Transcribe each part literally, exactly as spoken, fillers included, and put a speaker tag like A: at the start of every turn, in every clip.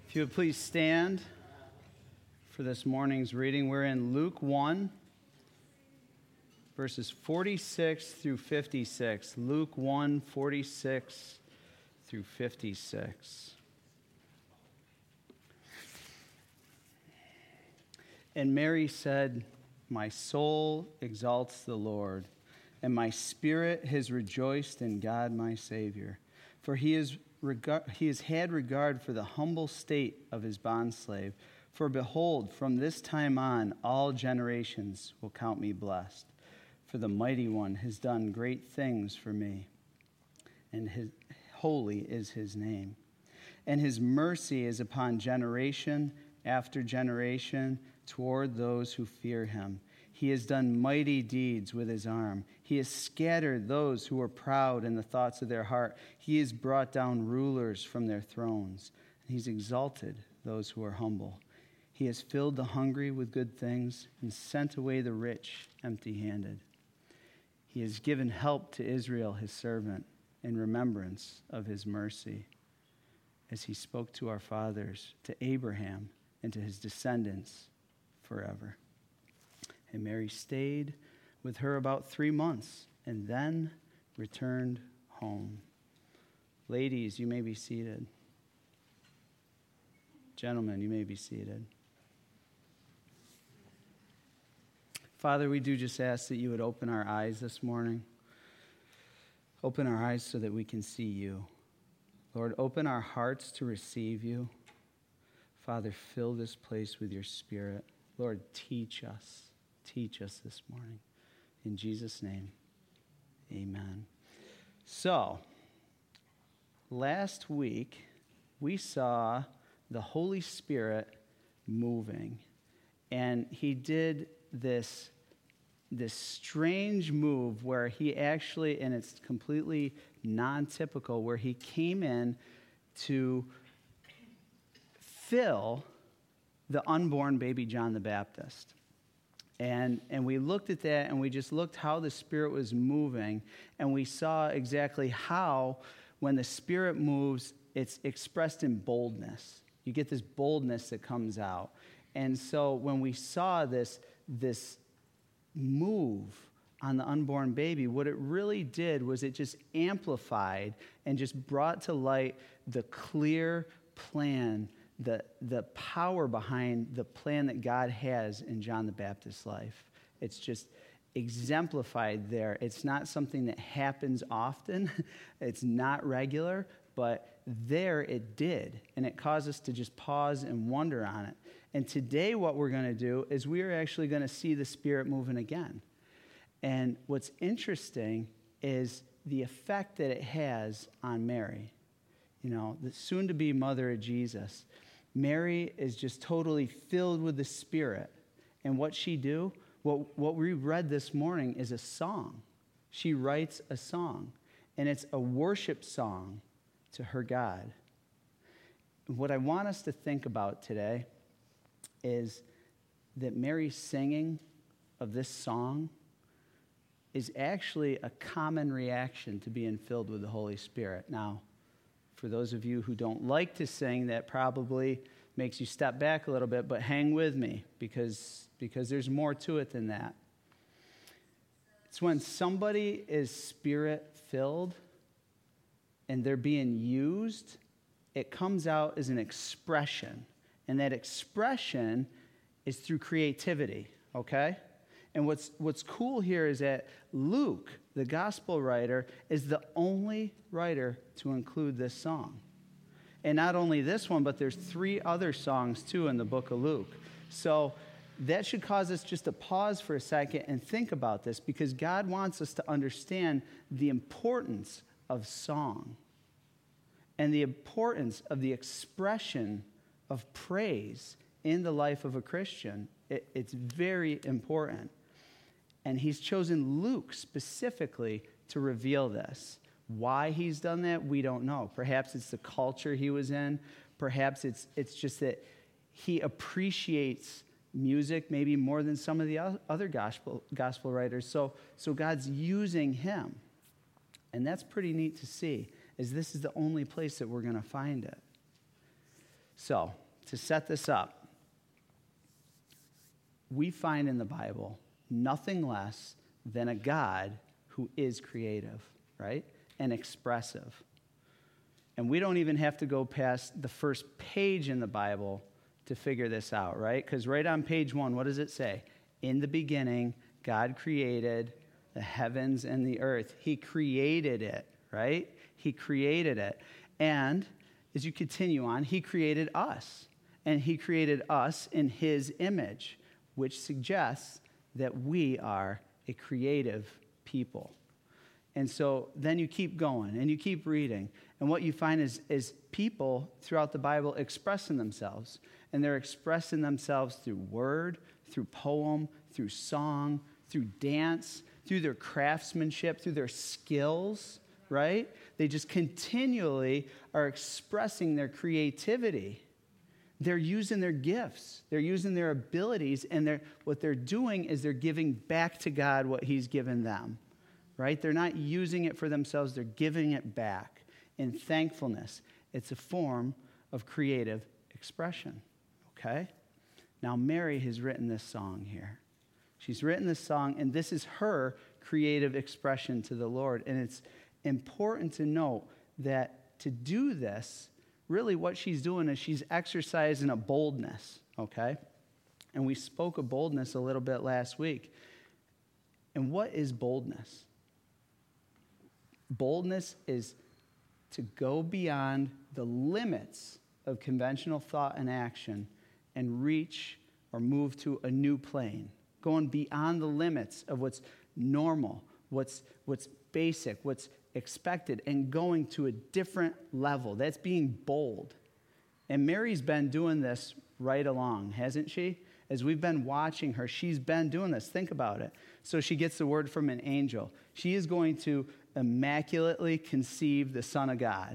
A: If you would please stand for this morning's reading. We're in Luke one, verses forty-six through fifty-six. Luke one, forty-six through fifty-six. And Mary said, "My soul exalts the Lord, and my spirit has rejoiced in God my Savior, for he is Regard, he has had regard for the humble state of his bondslave. For behold, from this time on, all generations will count me blessed. For the Mighty One has done great things for me, and his, holy is his name. And his mercy is upon generation after generation toward those who fear him. He has done mighty deeds with his arm. He has scattered those who were proud in the thoughts of their heart. He has brought down rulers from their thrones. And he's exalted those who are humble. He has filled the hungry with good things and sent away the rich empty-handed. He has given help to Israel, his servant, in remembrance of his mercy, as he spoke to our fathers, to Abraham, and to his descendants forever." And Mary stayed with her about three months and then returned home. Ladies, you may be seated. Gentlemen, you may be seated. Father, we do just ask that you would open our eyes this morning. Open our eyes so that we can see you. Lord, open our hearts to receive you. Father, fill this place with your Spirit. Lord, teach us. Teach us this morning. In Jesus' name, amen. So, last week, we saw the Holy Spirit moving. And he did this, this strange move where he actually, and it's completely non-typical, where he came in to fill the unborn baby John the Baptist. And and we looked at that, and we just looked how the Spirit was moving, and we saw exactly how, when the Spirit moves, it's expressed in boldness. You get this boldness that comes out. And so when we saw this, this move on the unborn baby, what it really did was it just amplified and just brought to light the clear plan, the the power behind the plan that God has in John the Baptist's life. It's just exemplified there. It's not something that happens often. It's not regular, but there it did. And it caused us to just pause and wonder on it. And today what we're going to do is we are actually going to see the Spirit moving again. And what's interesting is the effect that it has on Mary, you know, the soon-to-be mother of Jesus. Mary is just totally filled with the Spirit. And what she do, what, what we read this morning is a song. She writes a song, and it's a worship song to her God. What I want us to think about today is that Mary's singing of this song is actually a common reaction to being filled with the Holy Spirit. Now, for those of you who don't like to sing, that probably makes you step back a little bit, but hang with me because, because there's more to it than that. It's when somebody is Spirit-filled and they're being used, it comes out as an expression. And that expression is through creativity, okay? And what's what's cool here is that Luke, the gospel writer, is the only writer to include this song. And not only this one, but there's three other songs too in the book of Luke. So that should cause us just to pause for a second and think about this, because God wants us to understand the importance of song and the importance of the expression of praise in the life of a Christian. It, it's very important. And he's chosen Luke specifically to reveal this. Why he's done that, we don't know. Perhaps it's the culture he was in. Perhaps it's it's just that he appreciates music maybe more than some of the other gospel gospel writers. So so God's using him. And that's pretty neat to see, as this is the only place that we're going to find it. So, to set this up, we find in the Bible nothing less than a God who is creative, right? And expressive. And we don't even have to go past the first page in the Bible to figure this out, right? Because right on page one, what does it say? In the beginning, God created the heavens and the earth. He created it, right? He created it. And as you continue on, he created us. And he created us in his image, which suggests that we are a creative people. And so then you keep going and you keep reading. And what you find is, is people throughout the Bible expressing themselves. And they're expressing themselves through word, through poem, through song, through dance, through their craftsmanship, through their skills, right? They just continually are expressing their creativity. They're using their gifts. They're using their abilities. And they're, what they're doing is they're giving back to God what he's given them. Right? They're not using it for themselves. They're giving it back in thankfulness. It's a form of creative expression. Okay? Now, Mary has written this song here. She's written this song, and this is her creative expression to the Lord. And it's important to note that to do this, really what she's doing is she's exercising a boldness. Okay? And we spoke of boldness a little bit last week. And what is boldness? Boldness is to go beyond the limits of conventional thought and action and reach or move to a new plane, going beyond the limits of what's normal, what's, what's basic, what's expected, and going to a different level. That's being bold. And Mary's been doing this right along, hasn't she? As we've been watching her, she's been doing this. Think about it. So she gets the word from an angel. She is going to immaculately conceive the Son of God.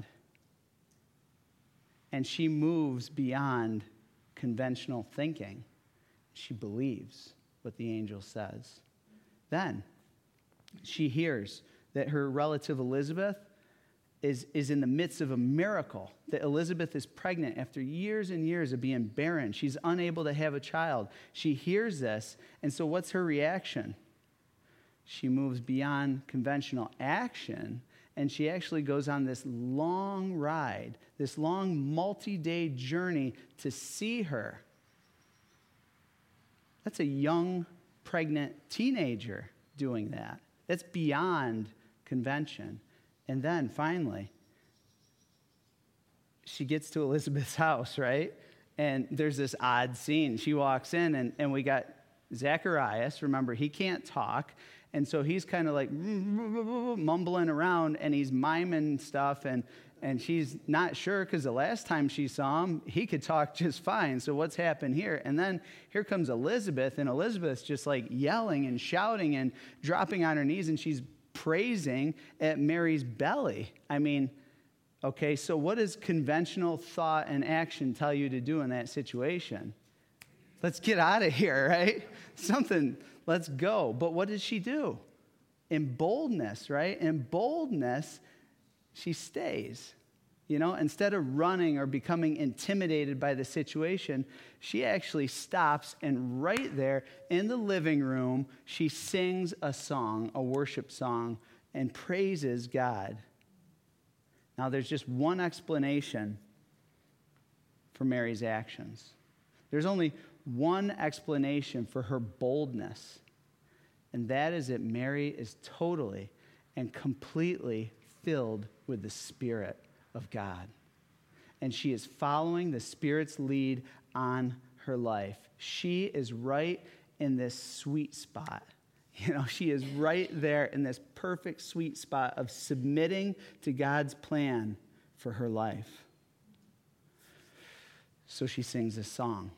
A: And she moves beyond conventional thinking. She believes what the angel says. Then she hears that her relative Elizabeth is, is in the midst of a miracle, that Elizabeth is pregnant after years and years of being barren. She's unable to have a child. She hears this, and so what's her reaction? She moves beyond conventional action, and she actually goes on this long ride, this long multi-day journey to see her. That's a young, pregnant teenager doing that. That's beyond convention. And then, finally, she gets to Elizabeth's house, right? And there's this odd scene. She walks in, and, and we got Zacharias. Remember, he can't talk. And so he's kind of like mumbling around, and he's miming stuff, and, and she's not sure because the last time she saw him, he could talk just fine. So what's happened here? And then here comes Elizabeth, and Elizabeth's just like yelling and shouting and dropping on her knees, and she's praising at Mary's belly. I mean, okay, so what does conventional thought and action tell you to do in that situation? Let's get out of here, right? Something, let's go. But what did she do? In boldness, right? In boldness, she stays. You know, instead of running or becoming intimidated by the situation, she actually stops, and right there in the living room, she sings a song, a worship song, and praises God. Now, there's just one explanation for Mary's actions. There's only one explanation for her boldness, and that is that Mary is totally and completely filled with the Spirit of God. And she is following the Spirit's lead on her life. She is right in this sweet spot. You know, she is right there in this perfect sweet spot of submitting to God's plan for her life. So she sings this song.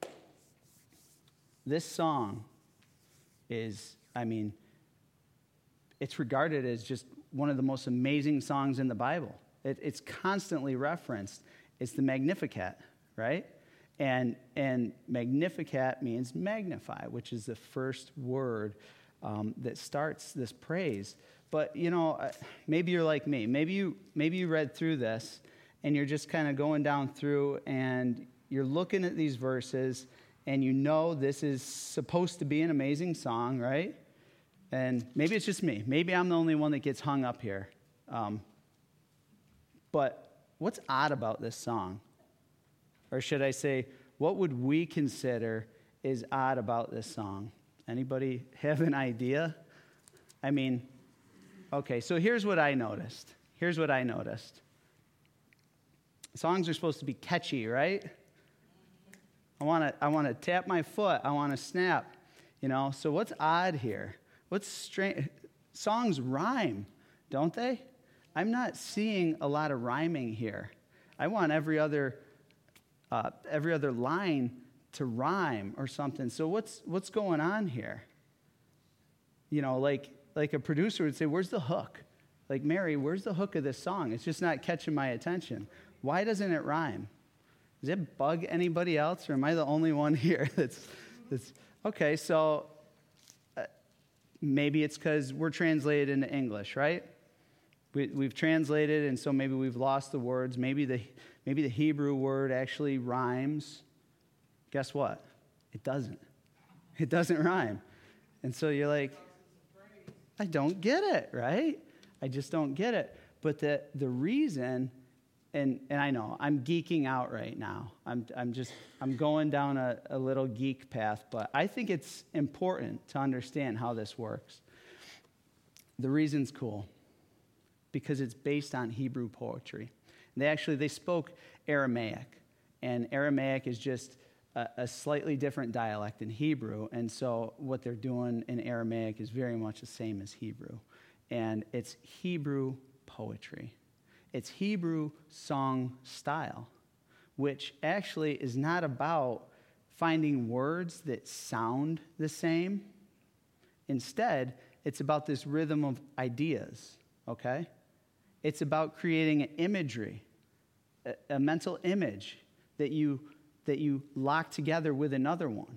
A: This song is, I mean, it's regarded as just one of the most amazing songs in the Bible. It, it's constantly referenced. It's the Magnificat, right? And, and Magnificat means magnify, which is the first word um, that starts this praise. But, you know, maybe you're like me. Maybe you, maybe you read through this, and you're just kind of going down through, and you're looking at these verses, and you know this is supposed to be an amazing song, right? And maybe it's just me. Maybe I'm the only one that gets hung up here. Um, but what's odd about this song? Or should I say, what would we consider is odd about this song? Anybody have an idea? I mean, okay, so here's what I noticed. Here's what I noticed. Songs are supposed to be catchy, right? I want to I want to tap my foot. I want to snap, you know? So what's odd here? What's strange? Songs rhyme, don't they? I'm not seeing a lot of rhyming here. I want every other uh, every other line to rhyme or something. So what's what's going on here? You know, like like a producer would say, "Where's the hook?" Like, Mary, where's the hook of this song? It's just not catching my attention. Why doesn't it rhyme? Does it bug anybody else, or am I the only one here that's that's okay? So uh, maybe it's because we're translated into English, right? We, we've translated, and so maybe we've lost the words. Maybe the maybe the Hebrew word actually rhymes. Guess what? It doesn't. It doesn't rhyme. And so you're like, I don't get it, right? I just don't get it. But the the reason, and and I know I'm geeking out right now. I'm I'm just I'm going down a, a little geek path, but I think it's important to understand how this works. The reason's cool, because it's based on Hebrew poetry. And they actually they spoke Aramaic, and Aramaic is just a, a slightly different dialect in Hebrew, and so what they're doing in Aramaic is very much the same as Hebrew. And it's Hebrew poetry. It's Hebrew song style, which actually is not about finding words that sound the same. Instead, it's about this rhythm of ideas, okay? It's about creating an imagery, a, a mental image that you, that you lock together with another one.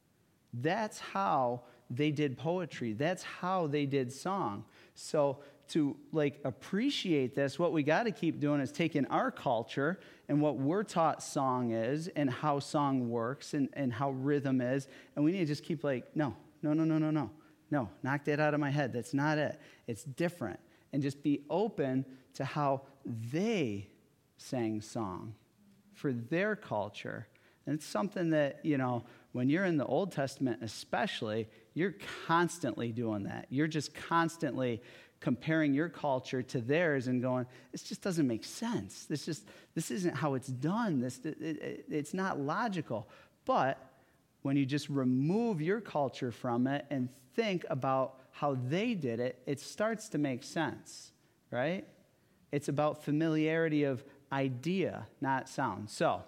A: That's how they did poetry. That's how they did song. So to like appreciate this, what we got to keep doing is taking our culture and what we're taught song is and how song works and, and how rhythm is. And we need to just keep like, no, no, no, no, no, no. No, knock that out of my head. That's not it. It's different. And just be open to how they sang song for their culture. And it's something that, you know, when you're in the Old Testament especially, you're constantly doing that. You're just constantly comparing your culture to theirs and going, this just doesn't make sense. This just this isn't how it's done. This it, it, it's not logical. But when you just remove your culture from it and think about how they did it, it starts to make sense, right? It's about familiarity of idea, not sound. So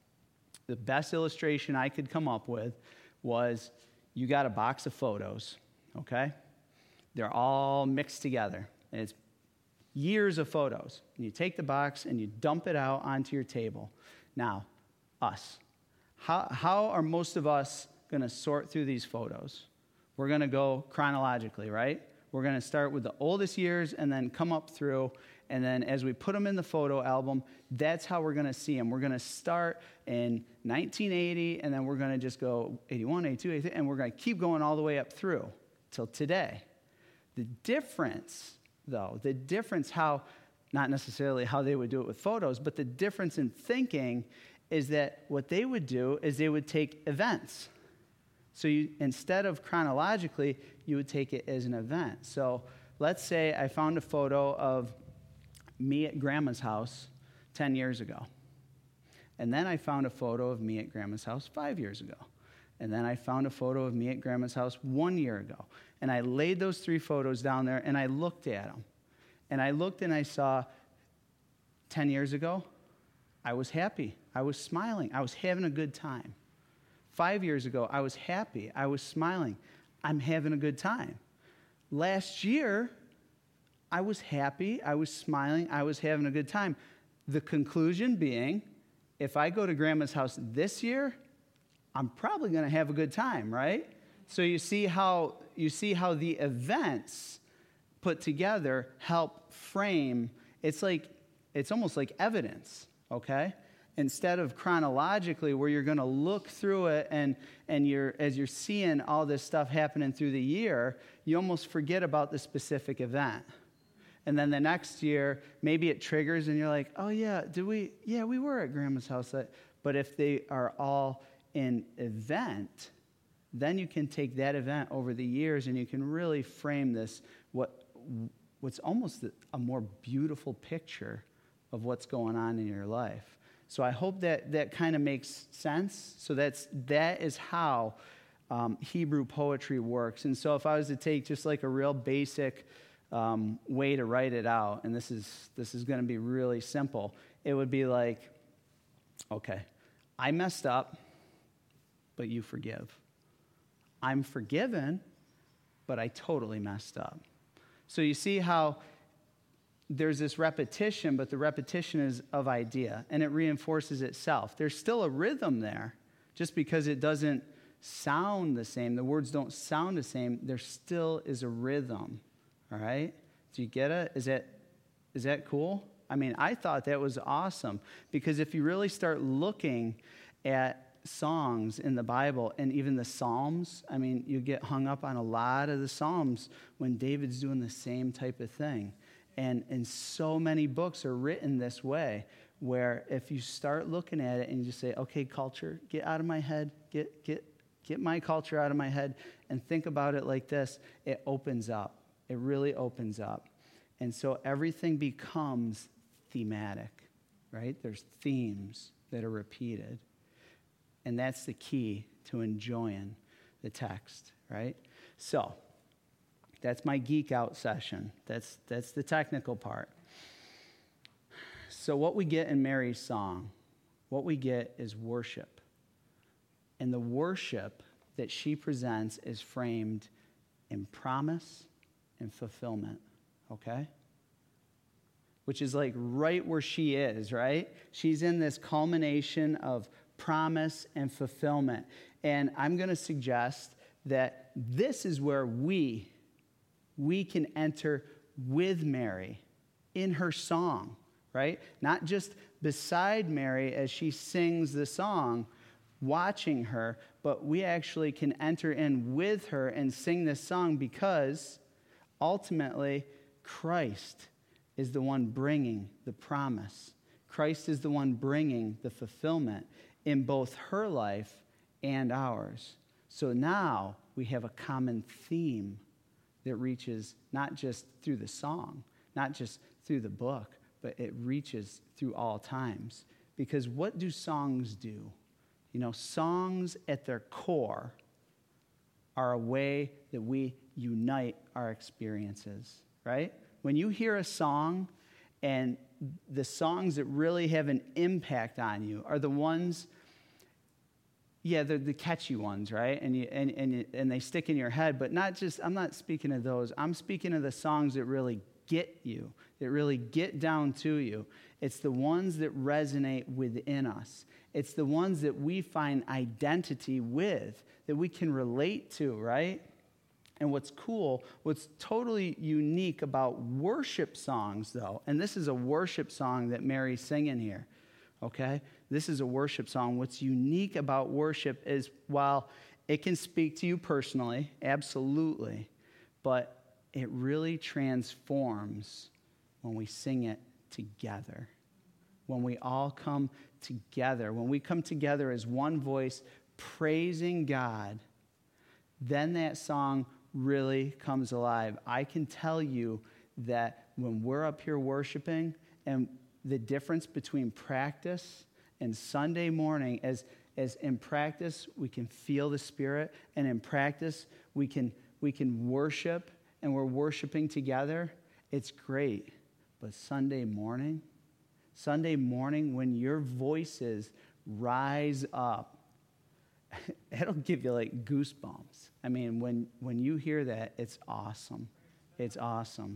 A: the best illustration I could come up with was you got a box of photos, okay? They're all mixed together, and it's years of photos. And you take the box and you dump it out onto your table. Now, us. How, how are most of us going to sort through these photos? We're going to go chronologically, right? We're going to start with the oldest years and then come up through. And then as we put them in the photo album, that's how we're going to see them. We're going to start in nineteen eighty, and then we're going to just go eighty-one, eighty-two, eighty-three, and we're going to keep going all the way up through till today. The difference, though, the difference how, not necessarily how they would do it with photos, but the difference in thinking is that what they would do is they would take events. So you, instead of chronologically, you would take it as an event. So let's say I found a photo of me at Grandma's house ten years ago. And then I found a photo of me at Grandma's house five years ago. And then I found a photo of me at Grandma's house one year ago. And I laid those three photos down there, and I looked at them. And I looked and I saw ten years ago, I was happy. I was smiling. I was having a good time. Five years ago, I was happy. I was smiling. I'm having a good time. Last year, I was happy. I was smiling. I was having a good time. The conclusion being, if I go to Grandma's house this year, I'm probably going to have a good time, right? So you see how you see how the events put together help frame. It's like it's almost like evidence, okay? Instead of chronologically, where you're going to look through it and, and you're, as you're seeing all this stuff happening through the year, you almost forget about the specific event. And then the next year, maybe it triggers and you're like, oh yeah, did we, yeah, we were at Grandma's house. But if they are all in event, then you can take that event over the years and you can really frame this, what what's almost a more beautiful picture of what's going on in your life. So I hope that that kind of makes sense. So that's that is how um, Hebrew poetry works. And so if I was to take just like a real basic um, way to write it out, and this is this is going to be really simple, it would be like, okay, I messed up, but you forgive. I'm forgiven, but I totally messed up. So you see how there's this repetition, but the repetition is of idea, and it reinforces itself. There's still a rhythm there. Just because it doesn't sound the same, the words don't sound the same, there still is a rhythm, all right? Do you get it? Is that, is that cool? I mean, I thought that was awesome, because if you really start looking at songs in the Bible and even the Psalms, I mean, you get hung up on a lot of the Psalms when David's doing the same type of thing. And, and so many books are written this way, where if you start looking at it and you just say, okay, culture, get out of my head, get, get, get my culture out of my head, and think about it like this, it opens up. It really opens up. And so everything becomes thematic, right? There's themes that are repeated. And that's the key to enjoying the text, right? So that's my geek out session. That's that's the technical part. So what we get in Mary's song, what we get is worship. And the worship that she presents is framed in promise and fulfillment, okay? Which is like right where she is, right? She's in this culmination of promise and fulfillment. And I'm going to suggest that this is where we we can enter with Mary in her song, right? Not just beside Mary as she sings the song, watching her, but we actually can enter in with her and sing this song, because ultimately Christ is the one bringing the promise. Christ is the one bringing the fulfillment in both her life and ours. So now we have a common theme that reaches not just through the song, not just through the book, but it reaches through all times. Because what do songs do? You know, songs at their core are a way that we unite our experiences, right? When you hear a song, and the songs that really have an impact on you are the ones, yeah, they're the catchy ones, right? And you, and and and they stick in your head, but not just, I'm not speaking of those. I'm speaking of the songs that really get you, that really get down to you. It's the ones that resonate within us. It's the ones that we find identity with, that we can relate to, right? And what's cool, what's totally unique about worship songs, though, and this is a worship song that Mary's singing here, okay? This is a worship song. What's unique about worship is, while it can speak to you personally, absolutely, but it really transforms when we sing it together. When we all come together, when we come together as one voice praising God, then that song really comes alive. I can tell you that when we're up here worshiping, and the difference between practice and Sunday morning, as as in practice we can feel the Spirit, and in practice we can we can worship, and we're worshiping together, it's great. But Sunday morning, Sunday morning when your voices rise up, it'll give you like goosebumps. I mean, when, when you hear that, it's awesome. It's awesome.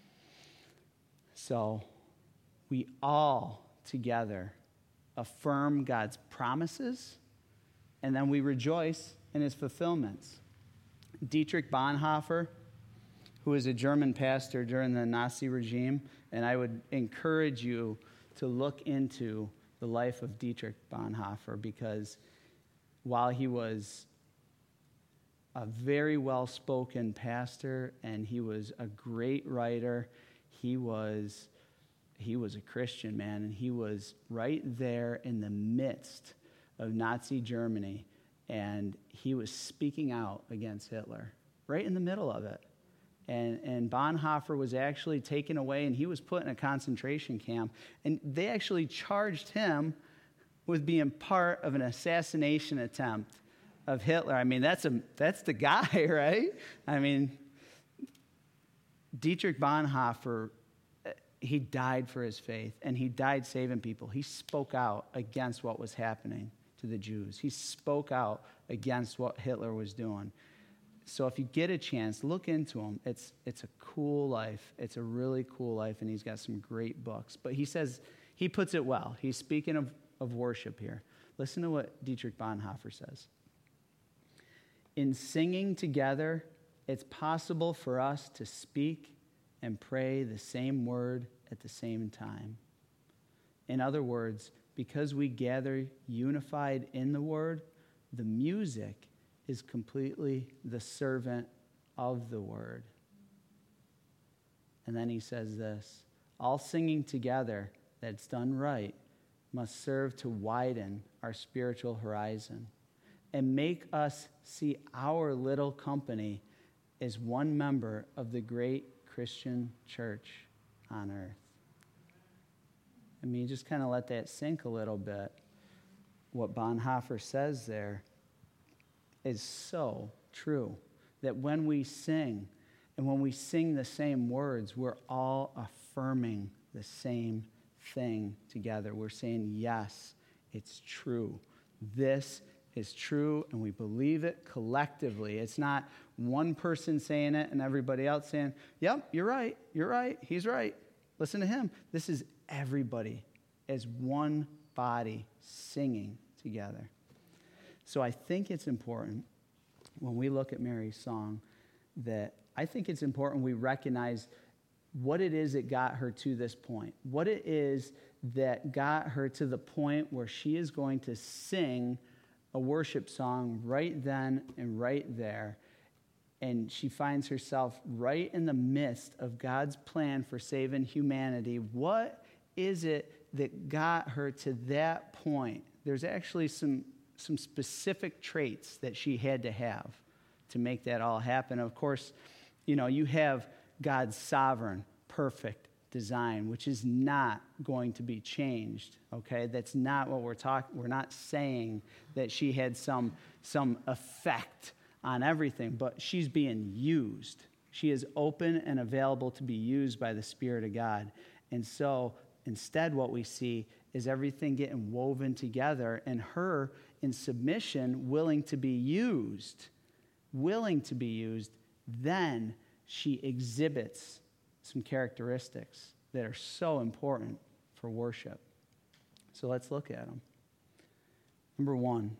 A: So we all together affirm God's promises, and then we rejoice in his fulfillments. Dietrich Bonhoeffer, who was a German pastor during the Nazi regime, And I would encourage you to look into the life of Dietrich Bonhoeffer, because while he was a very well-spoken pastor and he was a great writer, he was he was a Christian man, and he was right there in the midst of Nazi Germany, and he was speaking out against Hitler, right in the middle of it. And, and Bonhoeffer was actually taken away, and he was put in a concentration camp. And they actually charged him with being part of an assassination attempt of Hitler. I mean, that's a that's the guy, right? I mean, Dietrich Bonhoeffer, he died for his faith, and he died saving people. He spoke out against what was happening to the Jews. He spoke out against what Hitler was doing. So if you get a chance, look into him. It's it's a cool life. It's a really cool life, and he's got some great books. But he says, he puts it well. He's speaking of, of worship here. Listen to what Dietrich Bonhoeffer says. In singing together, it's possible for us to speak and pray the same word at the same time. In other words, because we gather unified in the word, the music is completely the servant of the word. And then he says this, all singing together that's done right must serve to widen our spiritual horizon and make us see our little company as one member of the great Christian church on earth. I mean, just kind of let that sink a little bit. What Bonhoeffer says there is so true, that when we sing, and when we sing the same words, we're all affirming the same thing together. We're saying, yes, it's true. This is true, and we believe it collectively. It's not one person saying it and everybody else saying, yep, you're right, you're right, he's right. Listen to him. This is everybody as one body singing together. So I think it's important when we look at Mary's song that I think it's important we recognize what it is that got her to this point, what it is that got her to the point where she is going to sing a worship song right then and right there. And she finds herself right in the midst of God's plan for saving humanity. What is it that got her to that point? There's actually some some specific traits that she had to have to make that all happen. Of course, you know, you have God's sovereign, perfect design, which is not going to be changed, okay? That's not what we're talking. We're not saying that she had some, some effect on everything, but she's being used. She is open and available to be used by the Spirit of God. And so instead what we see is everything getting woven together, and her in submission, willing to be used, willing to be used, then she exhibits some characteristics that are so important for worship. So let's look at them. Number one,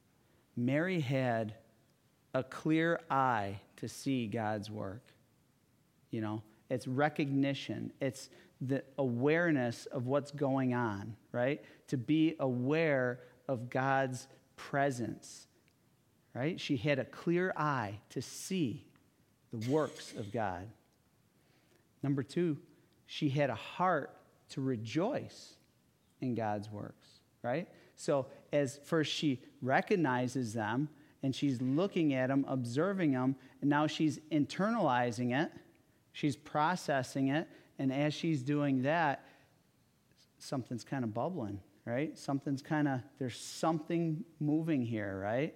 A: Mary had a clear eye to see God's work. You know, it's recognition. It's the awareness of what's going on, right? To be aware of God's presence, right? She had a clear eye to see the works of God. Number two, she had a heart to rejoice in God's works, right? So as first she recognizes them, and she's looking at them, observing them, and now she's internalizing it, she's processing it, and as she's doing that, something's kind of bubbling, right? Something's kind of, there's something moving here, right?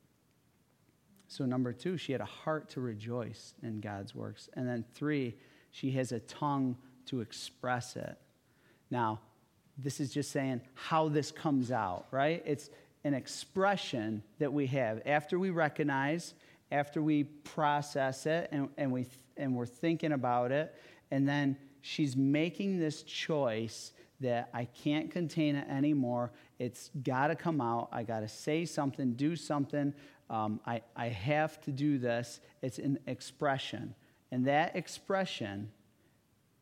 A: So number two, she had a heart to rejoice in God's works. And then three, she has a tongue to express it. Now, this is just saying how this comes out, right? It's an expression that we have after we recognize, after we process it, and, and, we, and we're thinking about it, and then she's making this choice that I can't contain it anymore. It's got to come out. I got to say something, do something. Um, I, I have to do this. It's an expression. And that expression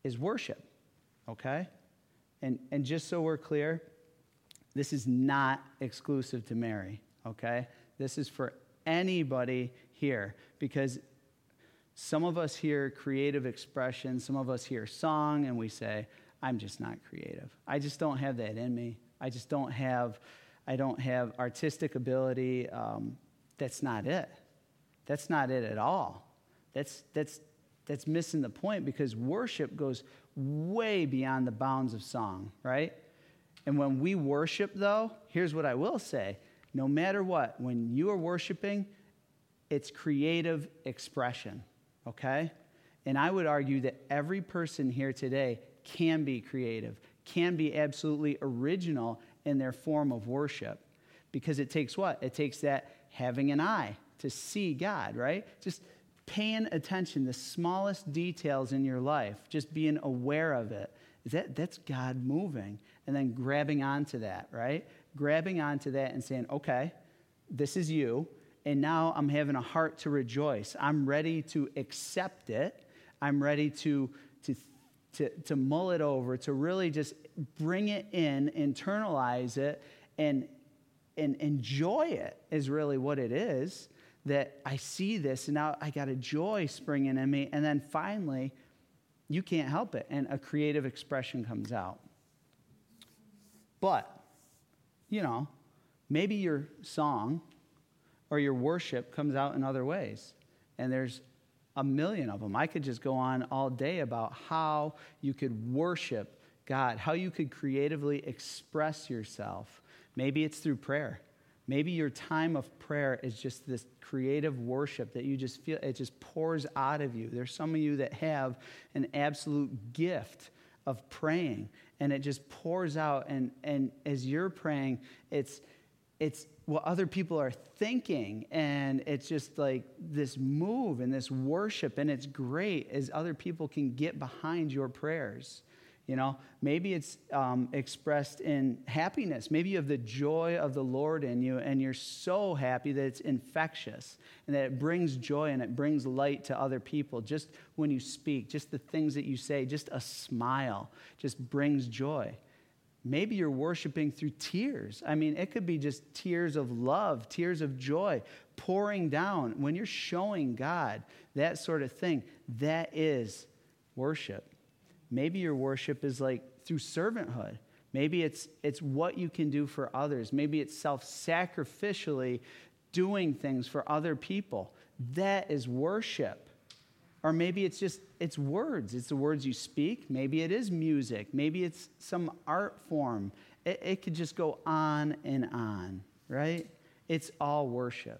A: is worship, okay? And, and just so we're clear, this is not exclusive to Mary, okay? This is for anybody here, because some of us hear creative expression, some of us hear song, and we say, I'm just not creative. I just don't have that in me. I just don't have, I don't have artistic ability. Um, that's not it. That's not it at all. That's, that's, that's missing the point, because worship goes way beyond the bounds of song, right? And when we worship, though, here's what I will say. No matter what, when you are worshiping, it's creative expression, okay? And I would argue that every person here today can be creative, can be absolutely original in their form of worship. Because it takes what? It takes that having an eye to see God, right? Just paying attention, the smallest details in your life, just being aware of it. That, that's God moving. And then grabbing onto that, right? Grabbing onto that and saying, okay, this is you, and now I'm having a heart to rejoice. I'm ready to accept it. I'm ready to, to, to, to mull it over, to really just bring it in, internalize it, and, and enjoy it is really what it is. That I see this, and now I got a joy springing in me, and then finally, you can't help it, and a creative expression comes out. But, you know, maybe your song or your worship comes out in other ways, and there's a million of them. I could just go on all day about how you could worship God, how you could creatively express yourself. Maybe it's through prayer. Maybe your time of prayer is just this creative worship that you just feel, it just pours out of you. There's some of you that have an absolute gift of praying, and it just pours out, and, and as you're praying, it's, it's what other people are thinking, and it's just like this move and this worship, and it's great as other people can get behind your prayers. You know, maybe it's um, expressed in happiness. Maybe you have the joy of the Lord in you, and you're so happy that it's infectious and that it brings joy and it brings light to other people. Just when you speak, just the things that you say, just a smile just brings joy. Maybe you're worshiping through tears. I mean, it could be just tears of love, tears of joy pouring down. When you're showing God that sort of thing, that is worship. Maybe your worship is like through servanthood. Maybe it's it's what you can do for others. Maybe it's self-sacrificially doing things for other people. That is worship. Or maybe it's just, it's words. It's the words you speak. Maybe it is music. Maybe it's some art form. It, it could just go on and on, right? It's all worship.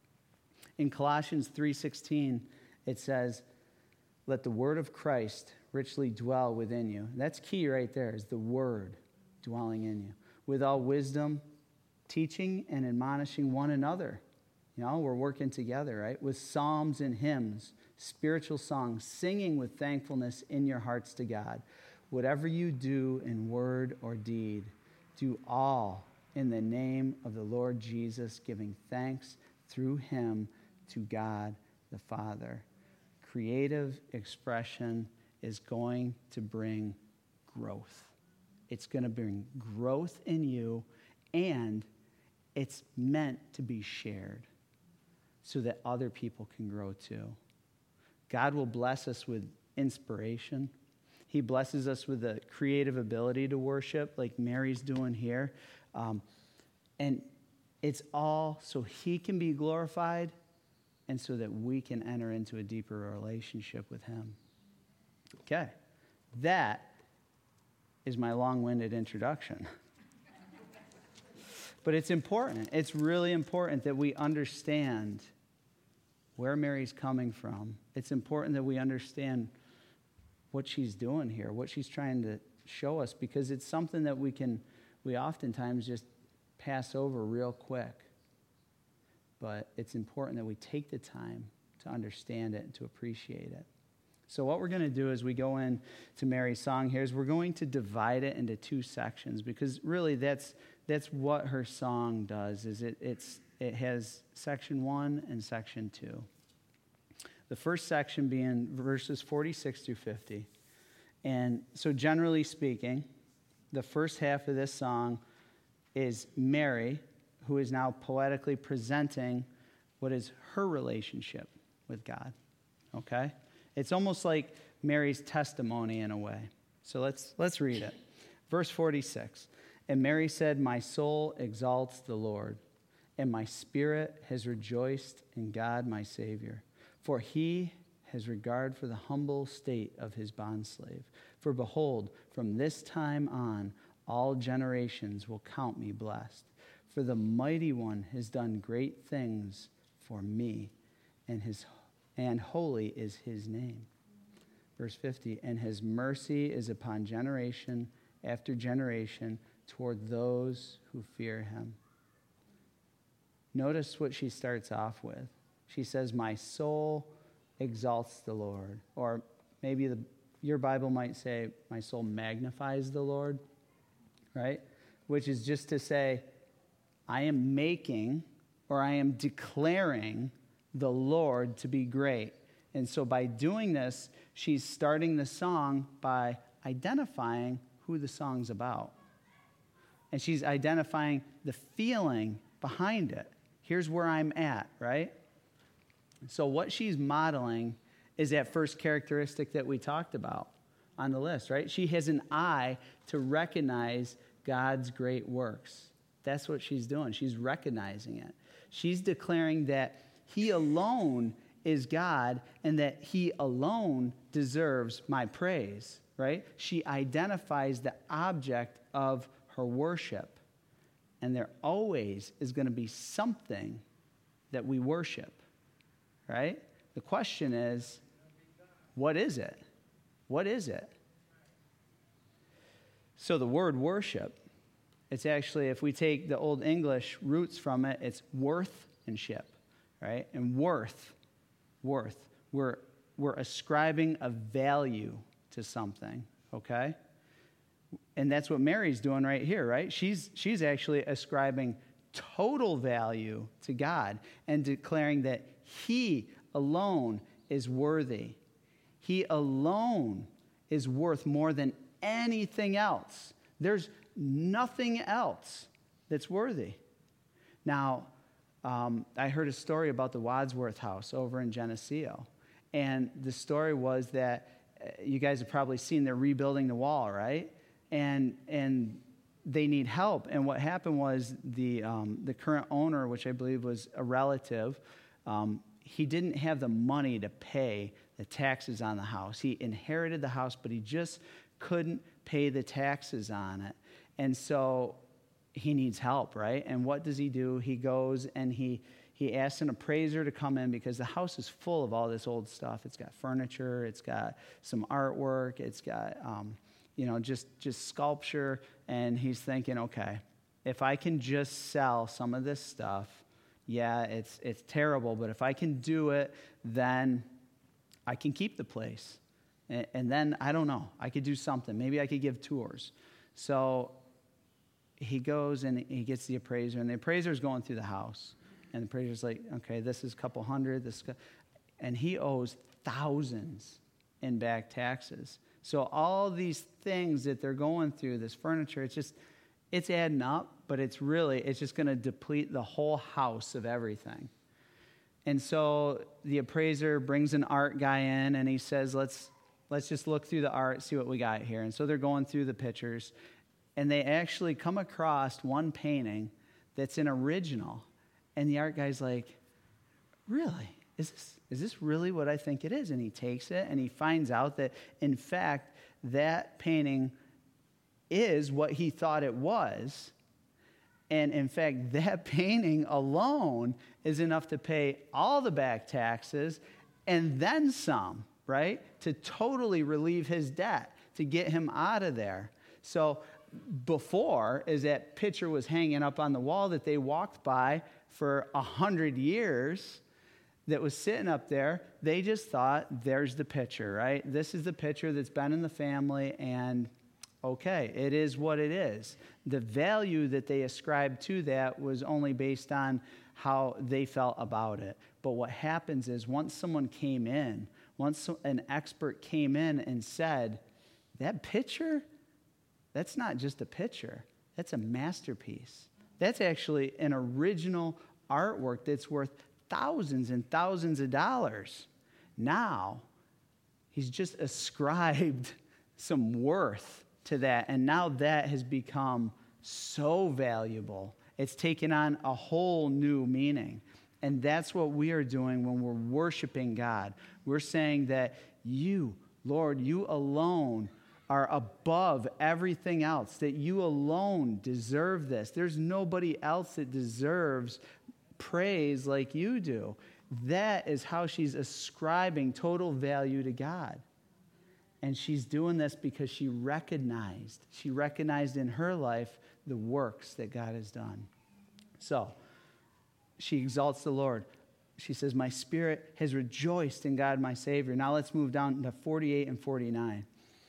A: In Colossians three sixteen, it says, let the word of Christ richly dwell within you. That's key right there, is the word dwelling in you. With all wisdom, teaching and admonishing one another. You know, we're working together, right? With psalms and hymns, spiritual songs, singing with thankfulness in your hearts to God. Whatever you do in word or deed, do all in the name of the Lord Jesus, giving thanks through him to God the Father. Creative expression is going to bring growth. It's going to bring growth in you, and it's meant to be shared so that other people can grow too. God will bless us with inspiration. He blesses us with the creative ability to worship like Mary's doing here. Um, and it's all so he can be glorified and so that we can enter into a deeper relationship with him. Okay, that is my long-winded introduction. But it's important. It's really important that we understand where Mary's coming from. It's important that we understand what she's doing here, what she's trying to show us, because it's something that we can, we oftentimes just pass over real quick. But it's important that we take the time to understand it and to appreciate it. So what we're going to do as we go in to Mary's song here is we're going to divide it into two sections, because really that's that's what her song does, is it it's it has section one and section two. The first section being verses forty-six through fifty. And so generally speaking, the first half of this song is Mary, who is now poetically presenting what is her relationship with God, okay? It's almost like Mary's testimony in a way. So let's let's read it. Verse forty-six, and Mary said, my soul exalts the Lord, and my spirit has rejoiced in God my Savior, for he has regard for the humble state of his bondslave. For behold, from this time on, all generations will count me blessed. For the mighty one has done great things for me, and his and holy is his name. Verse fifty, and his mercy is upon generation after generation toward those who fear him. Notice what she starts off with. She says, my soul exalts the Lord. Or maybe the, your Bible might say, my soul magnifies the Lord, right? Which is just to say, I am making or I am declaring the Lord to be great. And so by doing this, she's starting the song by identifying who the song's about. And she's identifying the feeling behind it. Here's where I'm at, right? So what she's modeling is that first characteristic that we talked about on the list, right? She has an eye to recognize God's great works. That's what she's doing. She's recognizing it. She's declaring that he alone is God and that he alone deserves my praise, right? She identifies the object of her worship. And there always is going to be something that we worship, right? The question is, what is it? What is it? So the word worship, it's actually, if we take the Old English roots from it, it's worth-and-ship, right? And worth, worth. We're, we're ascribing a value to something, okay? And that's what Mary's doing right here, right? She's, she's actually ascribing total value to God and declaring that he alone is worthy. He alone is worth more than anything else. There's nothing else that's worthy. Now, um, I heard a story about the Wadsworth House over in Geneseo. And the story was that uh, you guys have probably seen they're rebuilding the wall, right? And and they need help. And what happened was the um, the current owner, which I believe was a relative, um, he didn't have the money to pay the taxes on the house. He inherited the house, but he just couldn't pay the taxes on it. And so he needs help, right? And what does he do? He goes and he he asks an appraiser to come in because the house is full of all this old stuff. It's got furniture, it's got some artwork, it's got um, you know just just sculpture. And he's thinking, okay, if I can just sell some of this stuff, yeah, it's it's terrible, but if I can do it, then I can keep the place. And, and then, I don't know, I could do something. Maybe I could give tours. So he goes and he gets the appraiser, and the appraiser's going through the house. And the appraiser's like, okay, this is a couple hundred, this, and he owes thousands in back taxes. So all these things that they're going through, this furniture, it's just, it's adding up, but it's really, it's just going to deplete the whole house of everything. And so the appraiser brings an art guy in, and he says, let's let's just look through the art, see what we got here. And so they're going through the pictures, and they actually come across one painting that's an original. And the art guy's like, really? Is this, is this really what I think it is? And he takes it, and he finds out that, in fact, that painting is what he thought it was. And, in fact, that painting alone is enough to pay all the back taxes and then some, right? To totally relieve his debt, to get him out of there. So before, as that picture was hanging up on the wall that they walked by for a hundred years, that was sitting up there, they just thought, there's the picture, right? This is the picture that's been in the family, and okay, it is what it is. The value that they ascribed to that was only based on how they felt about it. But what happens is once someone came in, once an expert came in and said, that picture, that's not just a picture. That's a masterpiece. That's actually an original artwork that's worth thousands and thousands of dollars. Now, he's just ascribed some worth to that, and now that has become so valuable. It's taken on a whole new meaning. And that's what we are doing when we're worshiping God. We're saying that you, Lord, you alone are above everything else, that you alone deserve this. There's nobody else that deserves praise like you do. That is how she's ascribing total value to God. And she's doing this because she recognized, she recognized in her life the works that God has done. So, she exalts the Lord. She says, my spirit has rejoiced in God my Savior. Now let's move down to forty-eight and forty-nine.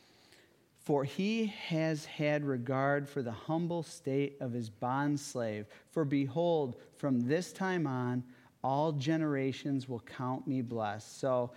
A: For he has had regard for the humble state of his bondslave. For behold, from this time on, all generations will count me blessed. So,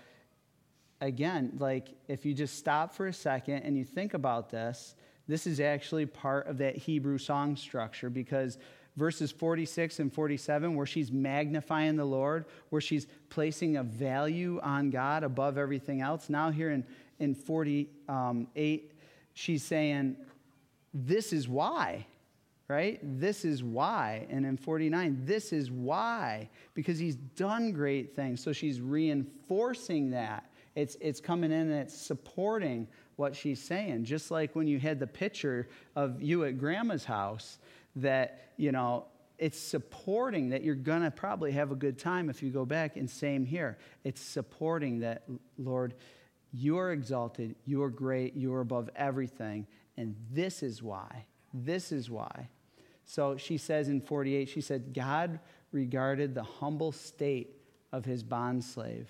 A: again, like, if you just stop for a second and you think about this, this is actually part of that Hebrew song structure, because verses forty-six and forty-seven, where she's magnifying the Lord, where she's placing a value on God above everything else. Now here in, in forty-eight, she's saying, this is why, right? This is why. And in forty-nine, this is why, because he's done great things. So she's reinforcing that. It's, it's coming in and it's supporting what she's saying. Just like when you had the picture of you at grandma's house, that, you know, it's supporting that you're going to probably have a good time if you go back, and same here. It's supporting that, Lord, you are exalted, you are great, you are above everything, and this is why. This is why. So she says in forty-eight, she said, God regarded the humble state of his bondslave.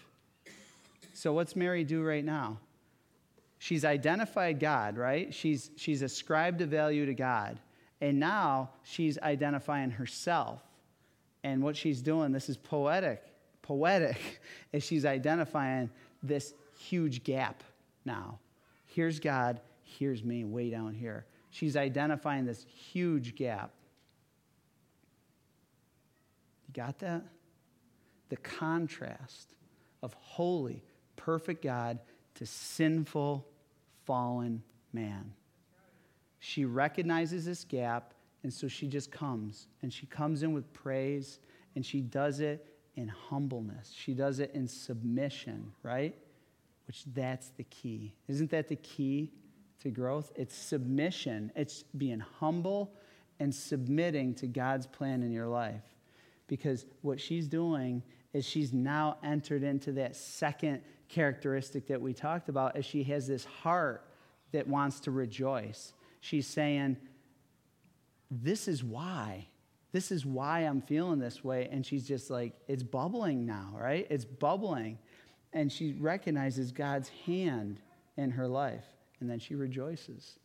A: So what's Mary do right now? She's identified God, right? She's, she's ascribed a value to God. And now she's identifying herself. And what she's doing, this is poetic, poetic, is she's identifying this huge gap now. Here's God, here's me, way down here. She's identifying this huge gap. You got that? The contrast of holy, perfect God to sinful, fallen man. She recognizes this gap, and so she just comes. And she comes in with praise, and she does it in humbleness. She does it in submission, right? Which that's the key. Isn't that the key to growth? It's submission. It's being humble and submitting to God's plan in your life. Because what she's doing is she's now entered into that second characteristic that we talked about, as she has this heart that wants to rejoice. She's saying, this is why. This is why I'm feeling this way. And she's just like, it's bubbling now, right? It's bubbling. And she recognizes God's hand in her life. And then she rejoices.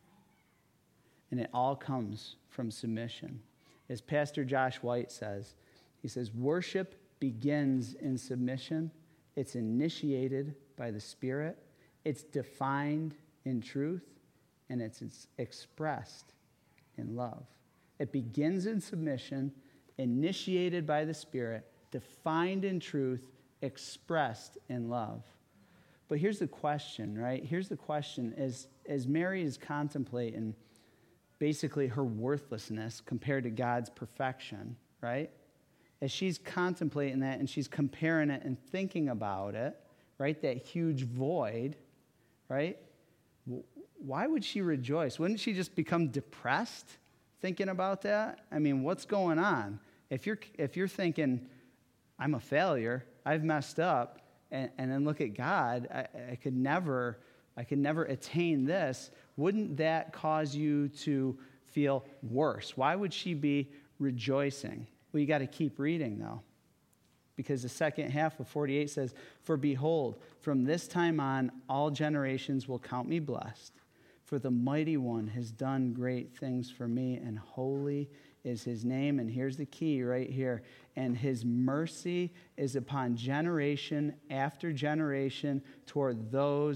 A: And it all comes from submission. As Pastor Josh White says, he says, worship begins in submission. It's initiated by the Spirit. It's defined in truth. And it's expressed in love. It begins in submission, initiated by the Spirit, defined in truth, expressed in love. But here's the question, right? Here's the question. As, as Mary is contemplating basically her worthlessness compared to God's perfection, right? As she's contemplating that and she's comparing it and thinking about it, right? That huge void, right? Why would she rejoice? Wouldn't she just become depressed thinking about that? I mean, what's going on? If you're if you're thinking, I'm a failure, I've messed up, and, and then look at God, I, I could never, I could never attain this, wouldn't that cause you to feel worse? Why would she be rejoicing? Well, you got to keep reading, though. Because the second half of forty-eight says, for behold, from this time on, all generations will count me blessed. For the mighty one has done great things for me, and holy is his name. And here's the key right here. And his mercy is upon generation after generation toward those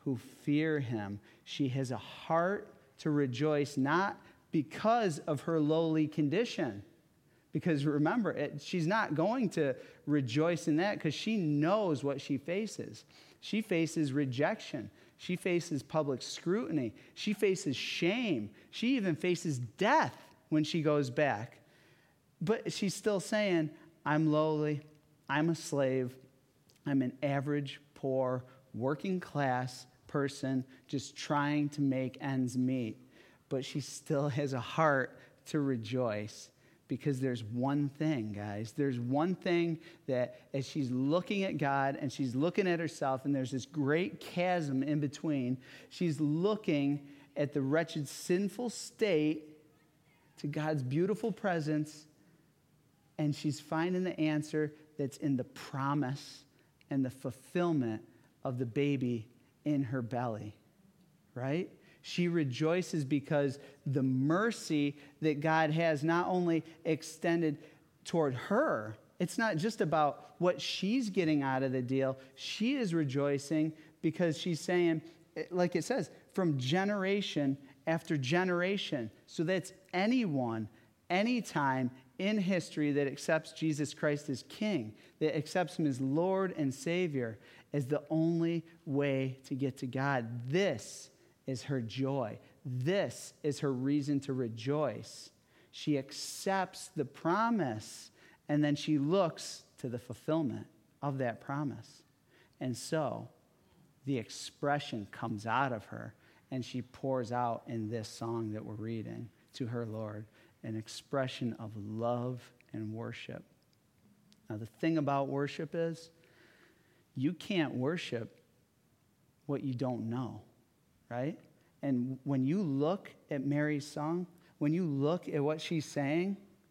A: who fear him. She has a heart to rejoice, not because of her lowly condition. Because remember, it, she's not going to rejoice in that because she knows what she faces. She faces rejection. She faces public scrutiny. She faces shame. She even faces death when she goes back. But she's still saying, I'm lowly. I'm a slave. I'm an average, poor, working class person just trying to make ends meet. But she still has a heart to rejoice. Because there's one thing, guys. There's one thing that as she's looking at God and she's looking at herself, and there's this great chasm in between, she's looking at the wretched, sinful state to God's beautiful presence, and she's finding the answer that's in the promise and the fulfillment of the baby in her belly, right? She rejoices because the mercy that God has not only extended toward her, it's not just about what she's getting out of the deal. She is rejoicing because she's saying, like it says, from generation after generation. So that's anyone, anytime in history that accepts Jesus Christ as King, that accepts him as Lord and Savior, as the only way to get to God. This is her joy. This is her reason to rejoice. She accepts the promise, and then she looks to the fulfillment of that promise. And so the expression comes out of her, and she pours out in this song that we're reading to her Lord, an expression of love and worship. Now, the thing about worship is you can't worship what you don't know. Right? And when you look at Mary's song, when you look at what she's saying,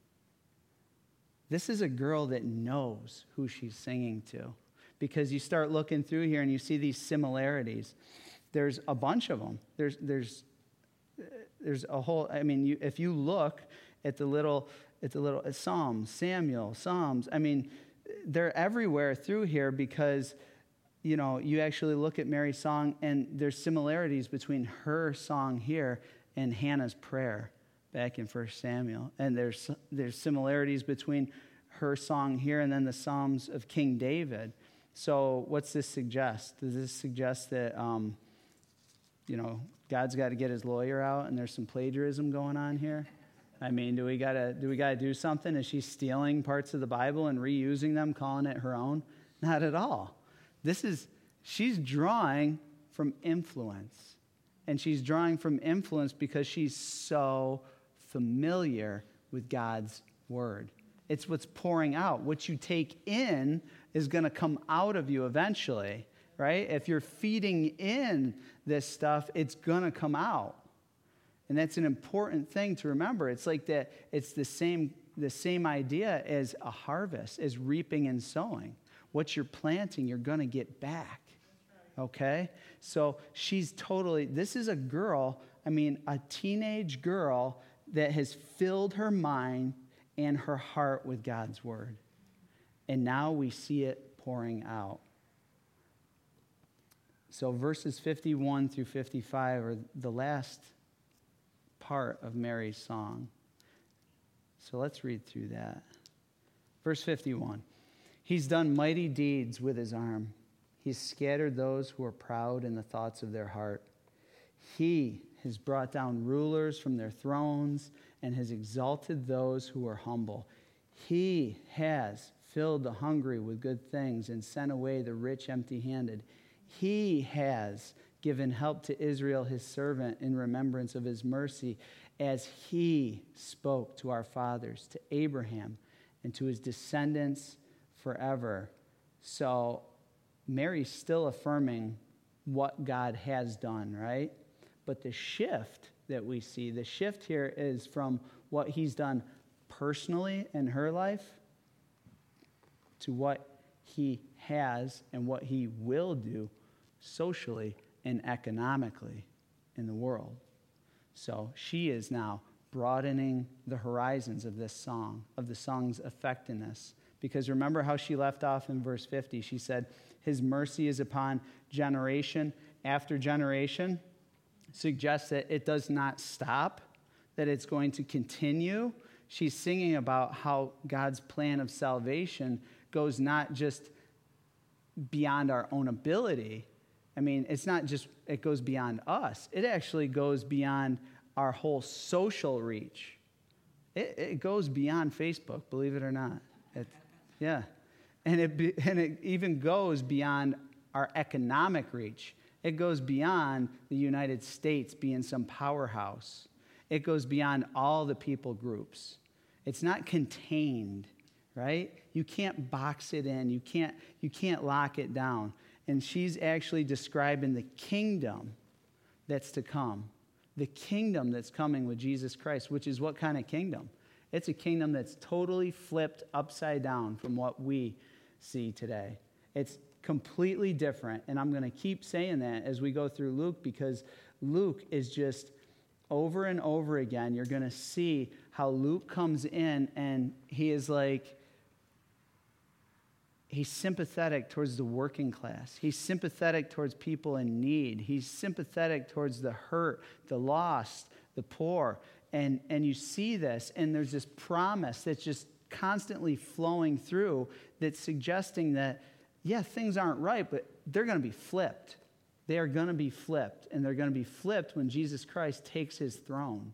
A: this is a girl that knows who she's singing to. Because you start looking through here and you see these similarities. There's a bunch of them. There's there's there's a whole, I mean, you, if you look at the little, at the little Psalms, Samuel, Psalms, I mean, they're everywhere through here because you know, you actually look at Mary's song, and there's similarities between her song here and Hannah's prayer back in First Samuel. And there's there's similarities between her song here and then the Psalms of King David. So what's this suggest? Does this suggest that, um, you know, God's got to get his lawyer out and there's some plagiarism going on here? I mean, do we gotta do we gotta do something? Is she stealing parts of the Bible and reusing them, calling it her own? Not at all. This is, she's drawing from influence. And she's drawing from influence because she's so familiar with God's word. It's what's pouring out. What you take in is going to come out of you eventually, right? If you're feeding in this stuff, it's going to come out. And that's an important thing to remember. It's like that, it's the same, the same idea as a harvest, as reaping and sowing. What you're planting, you're going to get back, okay? So she's totally, this is a girl, I mean, a teenage girl that has filled her mind and her heart with God's word. And now we see it pouring out. So verses fifty-one through fifty-five are the last part of Mary's song. So let's read through that. Verse fifty-one. He's done mighty deeds with his arm. He's scattered those who are proud in the thoughts of their heart. He has brought down rulers from their thrones and has exalted those who are humble. He has filled the hungry with good things and sent away the rich empty-handed. He has given help to Israel, his servant, in remembrance of his mercy, as he spoke to our fathers, to Abraham, and to his descendants forever. So Mary's still affirming what God has done, right? But the shift that we see, the shift here is from what he's done personally in her life to what he has and what he will do socially and economically in the world. So she is now broadening the horizons of this song, of the song's effectiveness. Because remember how she left off in verse fifty. She said, his mercy is upon generation after generation suggests that it does not stop, that it's going to continue. She's singing about how God's plan of salvation goes not just beyond our own ability. I mean, it's not just, it goes beyond us. It actually goes beyond our whole social reach. It, it goes beyond Facebook, believe it or not. It, yeah. And it, be, and it even goes beyond our economic reach. It goes beyond the United States being some powerhouse. It goes beyond all the people groups. It's not contained, right? You can't box it in. You can't, you can't lock it down. And she's actually describing the kingdom that's to come. The kingdom that's coming with Jesus Christ, which is what kind of kingdom? It's a kingdom that's totally flipped upside down from what we see today. It's completely different. And I'm going to keep saying that as we go through Luke, because Luke is just over and over again, you're going to see how Luke comes in and he is like, he's sympathetic towards the working class. He's sympathetic towards people in need. He's sympathetic towards the hurt, the lost, the poor. And, and you see this, and there's this promise that's just constantly flowing through that's suggesting that, yeah, things aren't right, but they're going to be flipped. They are going to be flipped, and they're going to be flipped when Jesus Christ takes his throne.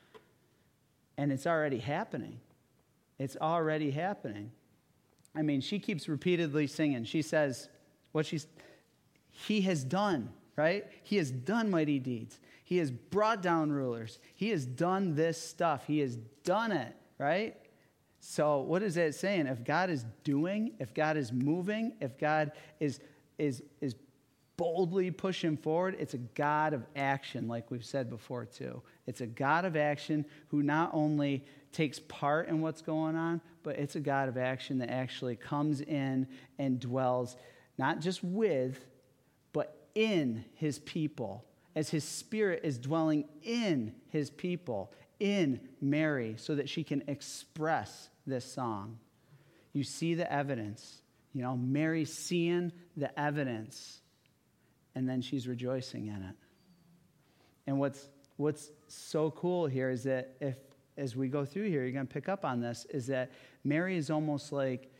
A: And it's already happening. It's already happening. I mean, she keeps repeatedly singing. She says, what she's, he has done, right? He has done mighty deeds. He has brought down rulers. He has done this stuff. He has done it, right? So what is that saying? If God is doing, if God is moving, if God is is is boldly pushing forward, it's a God of action, like we've said before too. It's a God of action who not only takes part in what's going on, but it's a God of action that actually comes in and dwells not just with, but in his people, as his Spirit is dwelling in his people, in Mary, so that she can express this song. You see the evidence. You know, Mary's seeing the evidence, and then she's rejoicing in it. And what's what's so cool here is that if, as we go through here, you're going to pick up on this, is that Mary is almost like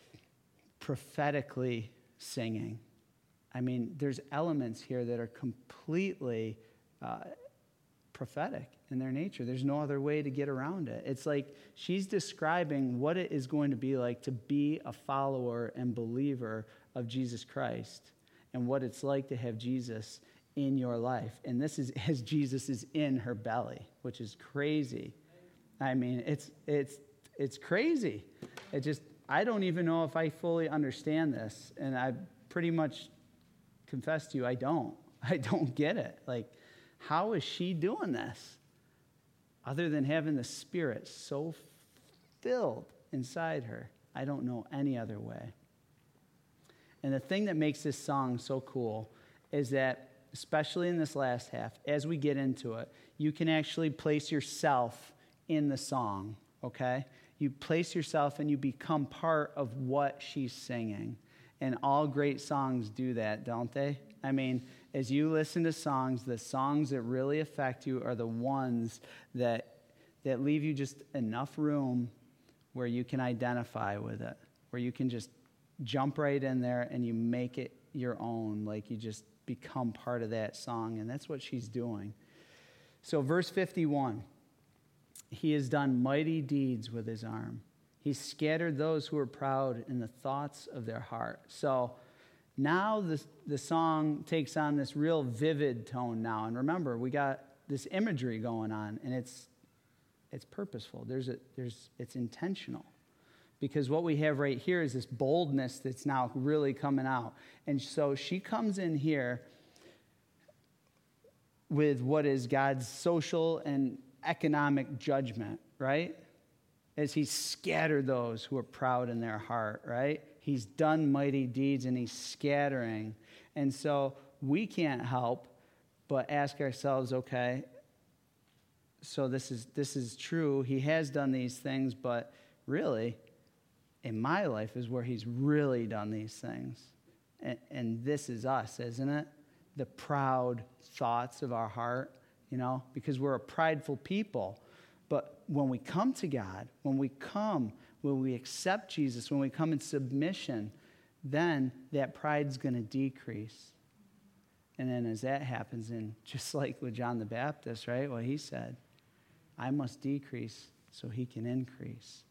A: prophetically singing. I mean, there's elements here that are completely uh, prophetic in their nature. There's no other way to get around it. It's like she's describing what it is going to be like to be a follower and believer of Jesus Christ and what it's like to have Jesus in your life. And this is as Jesus is in her belly, which is crazy. I mean, it's it's it's crazy. It just, I don't even know if I fully understand this. And I pretty much confess to you, I don't. I don't get it. Like, how is she doing this? Other than having the Spirit so filled inside her, I don't know any other way. And the thing that makes this song so cool is that, especially in this last half, as we get into it, you can actually place yourself in the song, okay? You place yourself and you become part of what she's singing. And all great songs do that, don't they? I mean, as you listen to songs, the songs that really affect you are the ones that that leave you just enough room where you can identify with it, where you can just jump right in there and you make it your own, like you just become part of that song, and that's what she's doing. So verse fifty-one, he has done mighty deeds with his arm. He scattered those who are proud in the thoughts of their heart. So now the, the song takes on this real vivid tone now. And remember, we got this imagery going on, and it's it's purposeful. There's a, there's, it's intentional. Because what we have right here is this boldness that's now really coming out. And so she comes in here with what is God's social and economic judgment, right? As he's scattered those who are proud in their heart, right? He's done mighty deeds and he's scattering. And so we can't help but ask ourselves, okay, so this is this is true. He has done these things, but really, in my life is where he's really done these things. And, and this is us, isn't it? the proud thoughts of our heart, you know, because we're a prideful people. But when we come to God, when we come, when we accept Jesus, when we come in submission, then that pride's going to decrease. And then as that happens, and just like with John the Baptist, right, what he said, I must decrease so he can increase.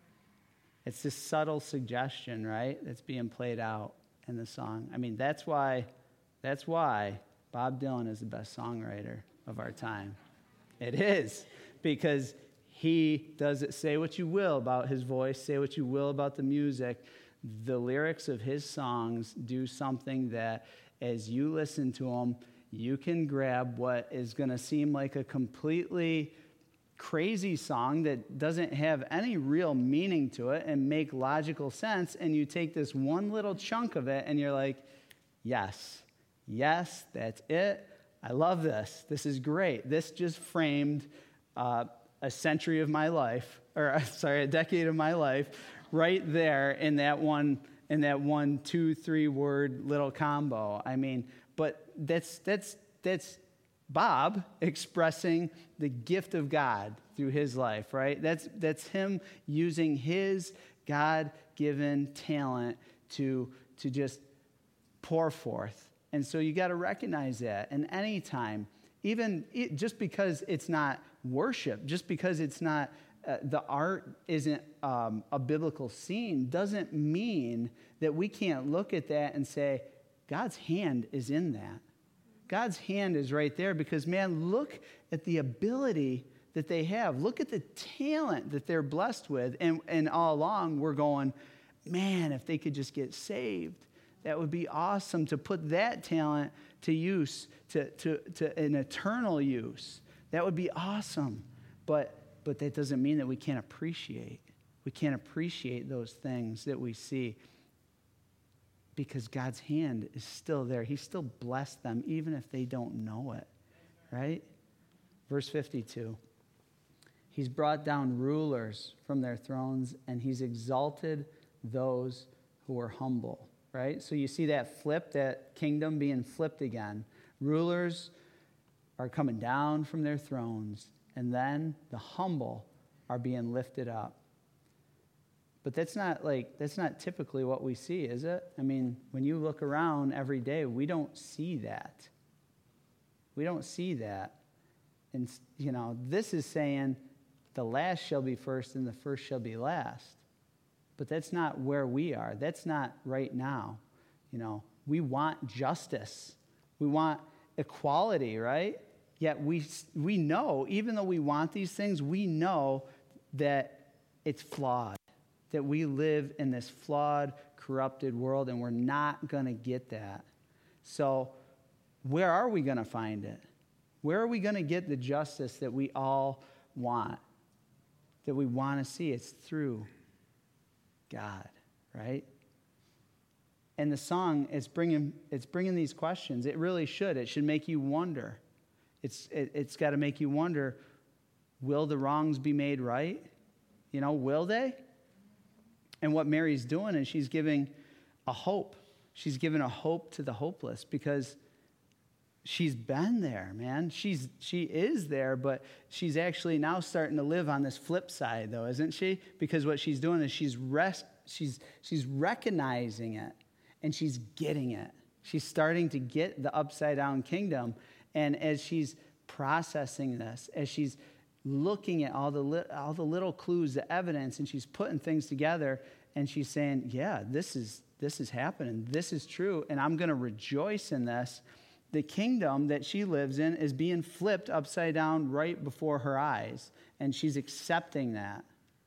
A: It's this subtle suggestion, right, that's being played out in the song. I mean, that's why, that's why Bob Dylan is the best songwriter of our time. It is, because he does it. Say what you will about his voice, say what you will about the music. The lyrics of his songs do something that, as you listen to them, you can grab what is going to seem like a completely crazy song that doesn't have any real meaning to it and make logical sense, and you take this one little chunk of it and you're like, yes, yes, that's it. I love this. This is great. This just framed uh, a century of my life, or sorry, a decade of my life, right there in that one, in that one, two, three word little combo. I mean, but that's that's that's Bob expressing the gift of God through his life, right? That's that's him using his God-given talent to to just pour forth. And so you got to recognize that. And anytime, even it, just because it's not worship, just because it's not, uh, the art isn't um, a biblical scene, doesn't mean that we can't look at that and say, God's hand is in that. God's hand is right there because, man, look at the ability that they have. Look at the talent that they're blessed with. And, and all along, we're going, man, if they could just get saved, that would be awesome to put that talent to use, to, to, to an eternal use. That would be awesome. But, but that doesn't mean that we can't appreciate. We can't appreciate those things that we see because God's hand is still there. He still blessed them even if they don't know it, right? Verse fifty-two. He's brought down rulers from their thrones, and he's exalted those who are humble. Right? So you see that flip, that kingdom being flipped again. Rulers are coming down from their thrones, and then the humble are being lifted up. But that's not like, that's not typically what we see, is it? I mean, when you look around every day, we don't see that. We don't see that. And, you know, this is saying the last shall be first and the first shall be last. But that's not where we are. That's not right now. You know, we want justice. We want equality, right? Yet we we know, even though we want these things, we know that it's flawed, that we live in this flawed, corrupted world, and we're not going to get that. So where are we going to find it? Where are we going to get the justice that we all want, that we want to see? It's through God, right? And the song is bringing it's bringing these questions. It really should. It should make you wonder. It's it, it's got to make you wonder, will the wrongs be made right? You know, will they? And what Mary's doing is she's giving a hope. She's giving a hope to the hopeless because she's been there, man. She's she is there, but she's actually now starting to live on this flip side, though, isn't she? Because what she's doing is she's rest, she's she's recognizing it, and she's getting it. She's starting to get the upside down kingdom, and as she's processing this, as she's looking at all the li- all the little clues, the evidence, and she's putting things together, and she's saying, "Yeah, this is this is happening. This is true, and I'm going to rejoice in this." The kingdom that she lives in is being flipped upside down right before her eyes, and she's accepting that.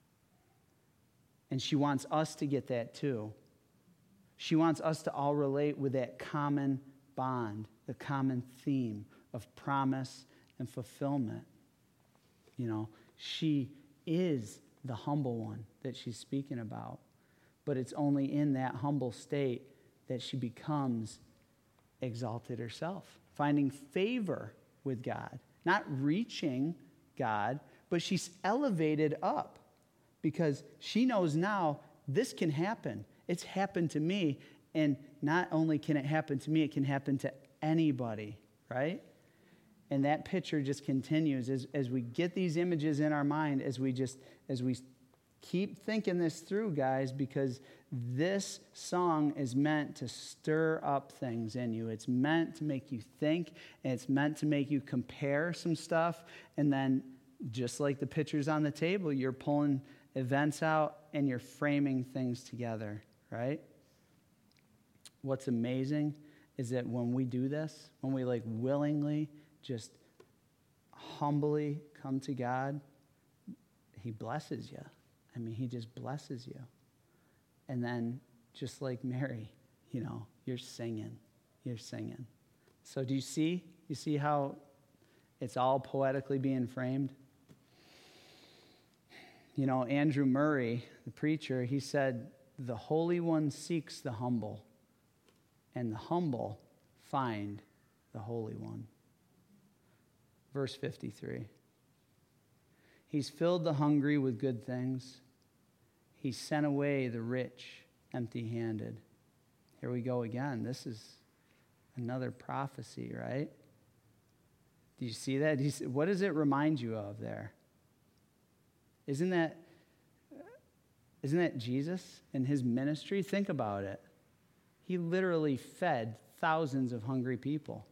A: And she wants us to get that too. She wants us to all relate with that common bond, the common theme of promise and fulfillment. You know, she is the humble one that she's speaking about, but it's only in that humble state that she becomes exalted herself, finding favor with God, not reaching God, but she's elevated up because she knows now this can happen. It's happened to me, and not only can it happen to me, it can happen to anybody, right? And that picture just continues as, as we get these images in our mind, as we just, as we keep thinking this through, guys, because this song is meant to stir up things in you. It's meant to make you think, and it's meant to make you compare some stuff, and then just like the pictures on the table, you're pulling events out and you're framing things together, right? What's amazing is that when we do this, when we like willingly just humbly come to God, he blesses you. I mean, he just blesses you. And then just like Mary, you know, you're singing, you're singing. So do you see, you see how it's all poetically being framed? You know, Andrew Murray, the preacher, he said, the Holy One seeks the humble, and the humble find the Holy One. Verse fifty-three. He's filled the hungry with good things. He sent away the rich empty-handed. Here we go again. This is another prophecy, right? Do you see that? Do you see, what does it remind you of there? Isn't that, isn't that Jesus and his ministry? Think about it. He literally fed thousands of hungry people.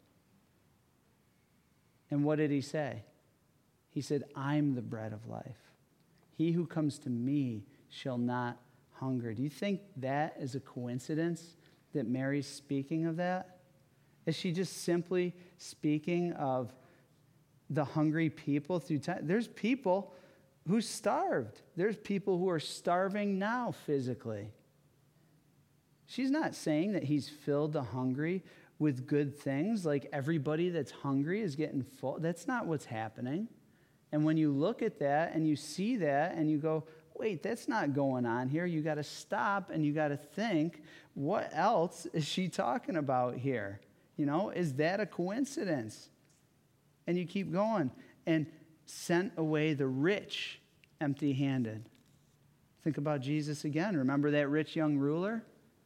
A: And what did he say? He said, I'm the bread of life. He who comes to me shall not hunger. Do you think that is a coincidence that Mary's speaking of that? Is she just simply speaking of the hungry people through time? There's people who starved. There's people who are starving now physically. She's not saying that he's filled the hungry with good things, like everybody that's hungry is getting full. That's not what's happening. And when you look at that and you see that and you go, wait, that's not going on here. You got to stop and you got to think, what else is she talking about here? You know, is that a coincidence? And you keep going. And sent away the rich empty-handed. Think about Jesus again. Remember that rich young ruler?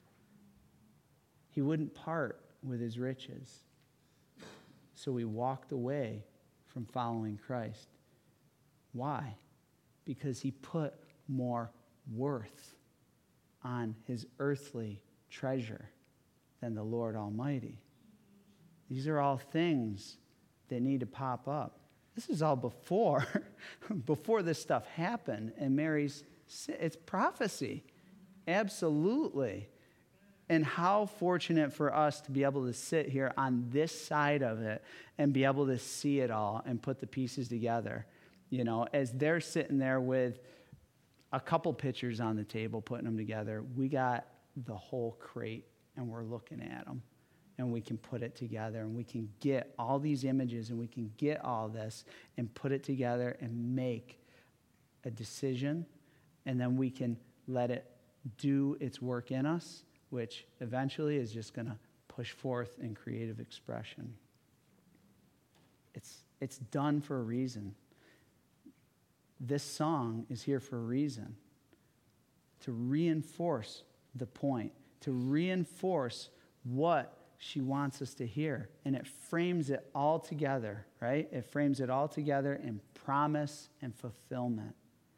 A: He wouldn't part with his riches. So he walked away from following Christ. Why? Because he put more worth on his earthly treasure than the Lord Almighty. These are all things that need to pop up. This is all before, before this stuff happened. And Mary's, it's prophecy. Absolutely. And how fortunate for us to be able to sit here on this side of it and be able to see it all and put the pieces together. You know, as they're sitting there with a couple pictures on the table, putting them together, we got the whole crate and we're looking at them. And we can put it together and we can get all these images and we can get all this and put it together and make a decision. And then we can let it do its work in us, which eventually is just going to push forth in creative expression. It's, it's done for a reason. This song is here for a reason. To reinforce the point, to reinforce what she wants us to hear. And it frames it all together, right? It frames it all together in promise and fulfillment.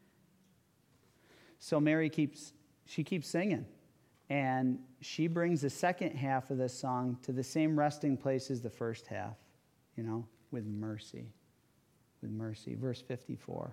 A: So Mary keeps, she keeps singing. And she brings the second half of this song to the same resting place as the first half, you know, with mercy. With mercy. Verse fifty-four.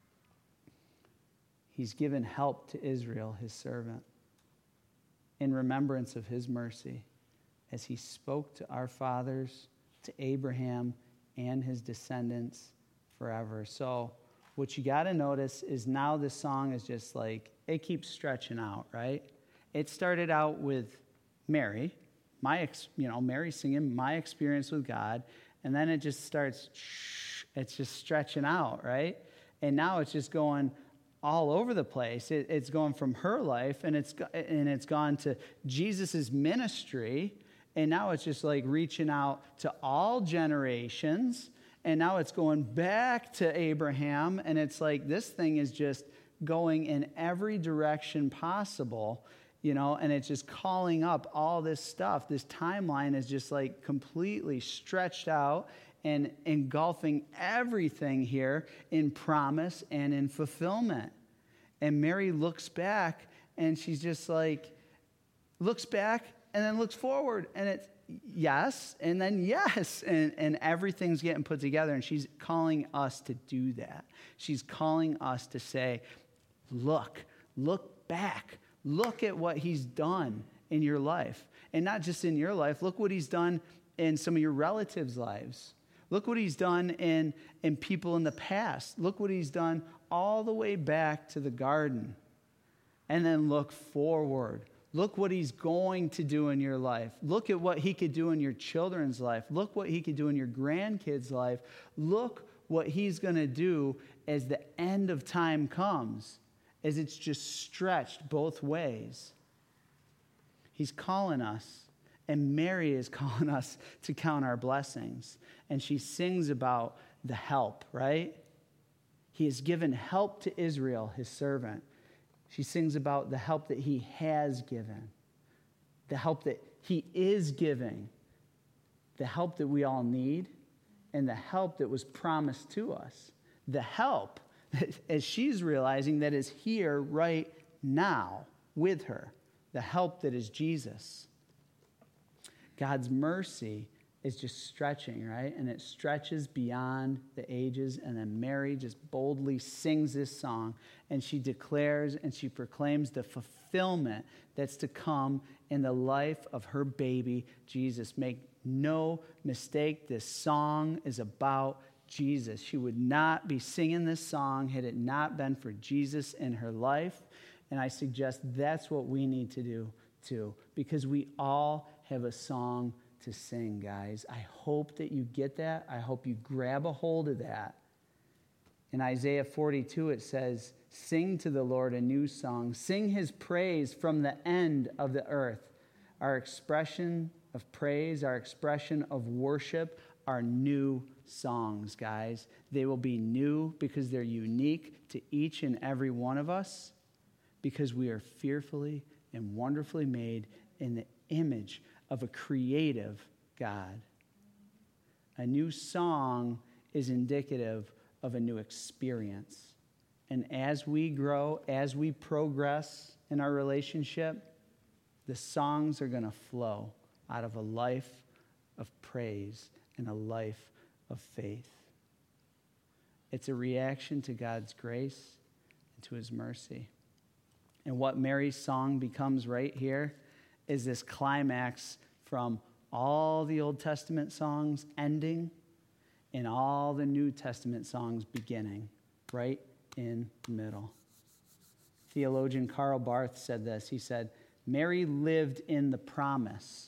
A: He's given help to Israel, his servant, in remembrance of his mercy, as he spoke to our fathers, to Abraham and his descendants forever. So what you got to notice is now this song is just like, it keeps stretching out, right? It started out with Mary, my, ex, you know, Mary singing my experience with God, and then it just starts, it's just stretching out, right? And now it's just going all over the place. It, it's going from her life, and it's and it's gone to Jesus's ministry, and now it's just like reaching out to all generations, and now it's going back to Abraham, and it's like this thing is just going in every direction possible. you know, and it's just calling up all this stuff. This timeline is just like completely stretched out and engulfing everything here in promise and in fulfillment. And Mary looks back and she's just like, looks back and then looks forward. And it's yes, and then yes. And, and everything's getting put together. And she's calling us to do that. She's calling us to say, look, look back. Look at what he's done in your life. And not just in your life. Look what he's done in some of your relatives' lives. Look what he's done in, in people in the past. Look what he's done all the way back to the garden. And then look forward. Look what he's going to do in your life. Look at what he could do in your children's life. Look what he could do in your grandkids' life. Look what he's going to do as the end of time comes, as it's just stretched both ways. He's calling us, and Mary is calling us to count our blessings. And she sings about the help, right? He has given help to Israel, his servant. She sings about the help that he has given, the help that he is giving, the help that we all need, and the help that was promised to us. The help, as she's realizing, that is here right now with her, the help that is Jesus. God's mercy is just stretching, right? And it stretches beyond the ages. And then Mary just boldly sings this song. And she declares and she proclaims the fulfillment that's to come in the life of her baby, Jesus. Make no mistake, this song is about Jesus. She would not be singing this song had it not been for Jesus in her life. And I suggest that's what we need to do too, because we all have a song to sing, guys. I hope that you get that. I hope you grab a hold of that. In Isaiah forty-two, it says, sing to the Lord a new song. Sing his praise from the end of the earth. Our expression of praise, our expression of worship are new songs, guys. They will be new because they're unique to each and every one of us, because we are fearfully and wonderfully made in the image of a creative God. A new song is indicative of a new experience. And as we grow, as we progress in our relationship, the songs are going to flow out of a life of praise and a life of faith. It's a reaction to God's grace and to his mercy. And what Mary's song becomes right here is this climax from all the Old Testament songs ending and all the New Testament songs beginning, right in the middle. Theologian Karl Barth said this. He said, Mary lived in the promise.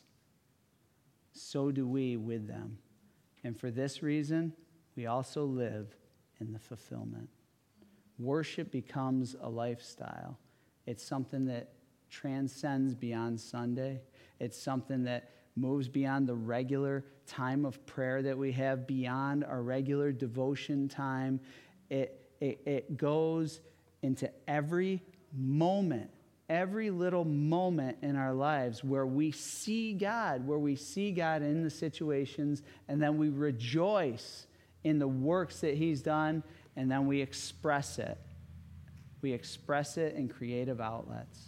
A: So do we with them. And for this reason, we also live in the fulfillment. Worship becomes a lifestyle. It's something that transcends beyond Sunday. It's something that moves beyond the regular time of prayer that we have, beyond our regular devotion time. It, it, it goes into every moment, every little moment in our lives where we see God, where we see God in the situations, and then we rejoice in the works that he's done, and then we express it. We express it in creative outlets.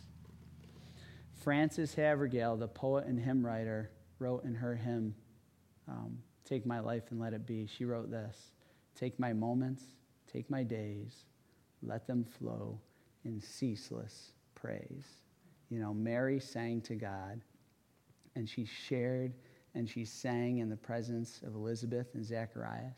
A: Frances Havergal, the poet and hymn writer, wrote in her hymn, um, Take My Life and Let It Be. She wrote this, take my moments, take my days, let them flow in ceaseless praise. You know, Mary sang to God, and she shared and she sang in the presence of Elizabeth and Zacharias.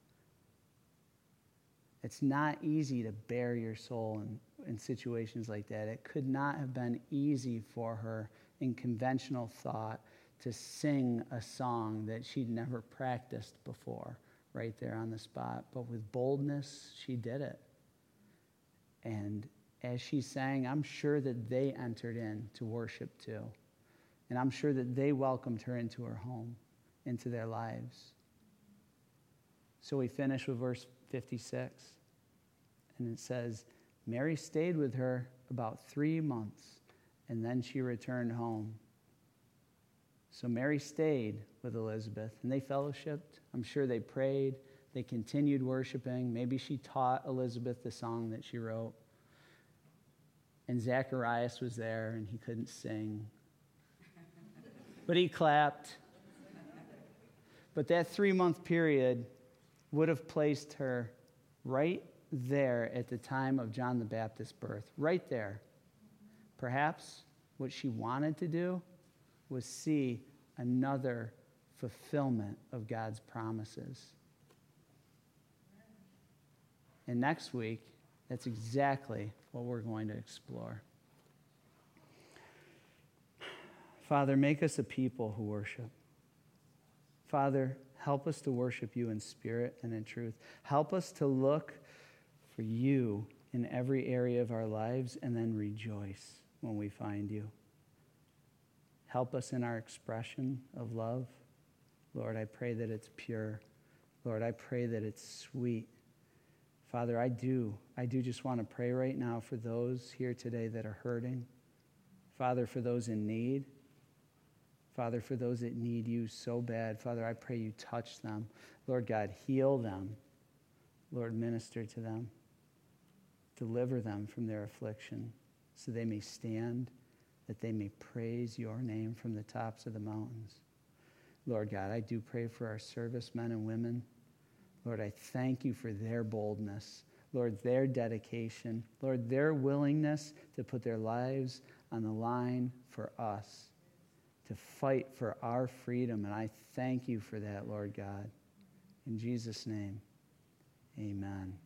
A: It's not easy to bare your soul in, in situations like that. It could not have been easy for her in conventional thought to sing a song that she'd never practiced before right there on the spot. But with boldness, she did it. And as she sang, I'm sure that they entered in to worship too. And I'm sure that they welcomed her into her home, into their lives. So we finish with verse fifty-six. And it says, Mary stayed with her about three months and then she returned home. So Mary stayed with Elizabeth, and they fellowshiped. I'm sure they prayed. They continued worshiping. Maybe she taught Elizabeth the song that she wrote. And Zacharias was there, and he couldn't sing. But he clapped. But that three-month period would have placed her right there at the time of John the Baptist's birth, right there. Perhaps what she wanted to do was see another fulfillment of God's promises. And next week, that's exactly what we're going to explore. Father, make us a people who worship. Father, help us to worship you in spirit and in truth. Help us to look for you in every area of our lives and then rejoice when we find you. Help us in our expression of love. Lord, I pray that it's pure. Lord, I pray that it's sweet. Father, I do. I do just want to pray right now for those here today that are hurting. Father, for those in need. Father, for those that need you so bad. Father, I pray you touch them. Lord God, heal them. Lord, minister to them. Deliver them from their affliction so they may stand, that they may praise your name from the tops of the mountains. Lord God, I do pray for our servicemen and women. Lord, I thank you for their boldness. Lord, their dedication. Lord, their willingness to put their lives on the line for us, to fight for our freedom. And I thank you for that, Lord God. In Jesus' name, amen.